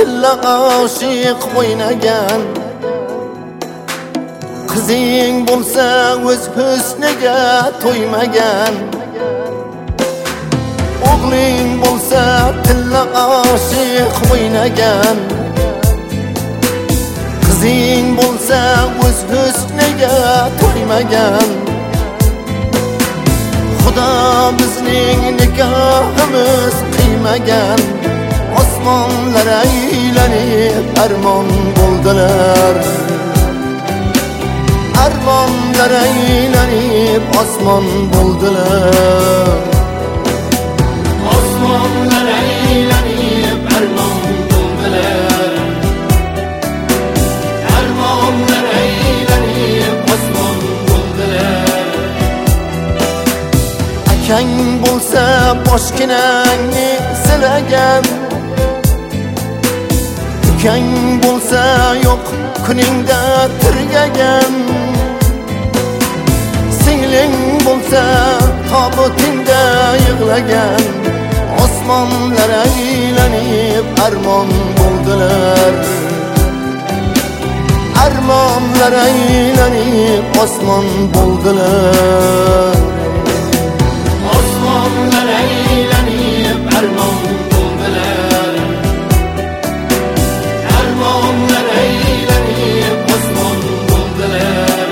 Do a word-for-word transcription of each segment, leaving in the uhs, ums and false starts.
tilla aşık oynagan, qizing bo'lsa o'z husniga to'ymagan, o'g'ling bo'lsa tilla aşık oynagan, qizing bo'lsa o'z husniga to'ymagan. Xudo bizning nikohimiz qiymagan, osmonlar aylanib armon bo'ldilar, armonlar aylanib osmon bo'ldilar, osmonlar aylanib armon bo'ldilar, armonlar aylanib osmon bo'ldilar. Akang bo'lsa boshginangni silagan, ukang bo'lsa yo'q kuningda tirgagan, singling bo'lsa tobutingda yig'lagan, osmonlar aylanib armon bo'ldilar, armonlar aylanib osmon bo'ldilar, osmonlar aylanib armon bo'ldilar, armonlar aylanib osmon bo'ldilar.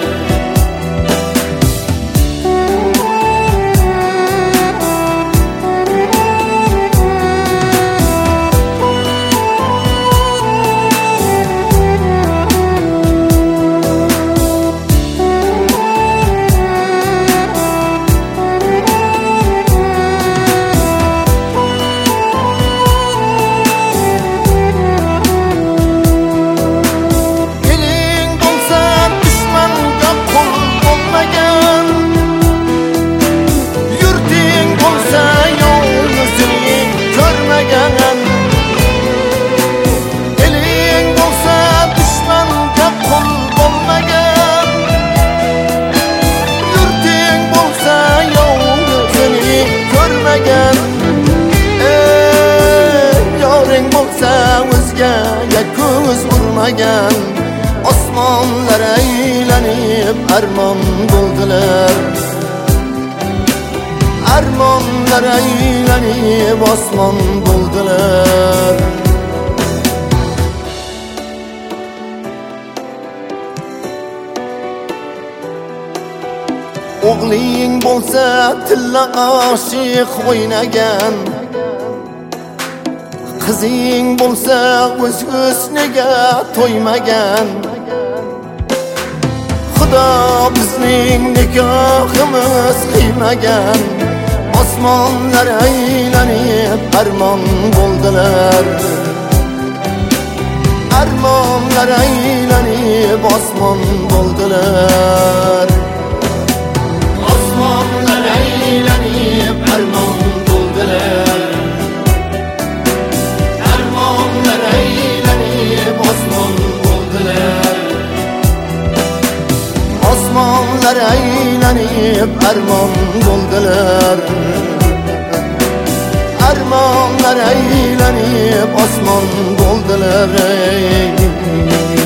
Ko'z urmagan, osmonlar aylanib armon bo'ldilar, armonlar aylanib osmon bo'ldilar. O'g'ling bo'lsa tilla aşık o'ynagan, qizing bo'lsa o'z husniga to'ymagan. Xudo bizning nikohimiz qiymagan, osmonlar aylanib armon bo'ldilar, armonlar aylanib osmon bo'ldilar, osmonlar aylanib armon bo'ldilar, armonlar aylanib osmon bo'ldilar, osmonlar aylanib armon bo'ldilar, armonlar aylanib osmon bo'ldilar.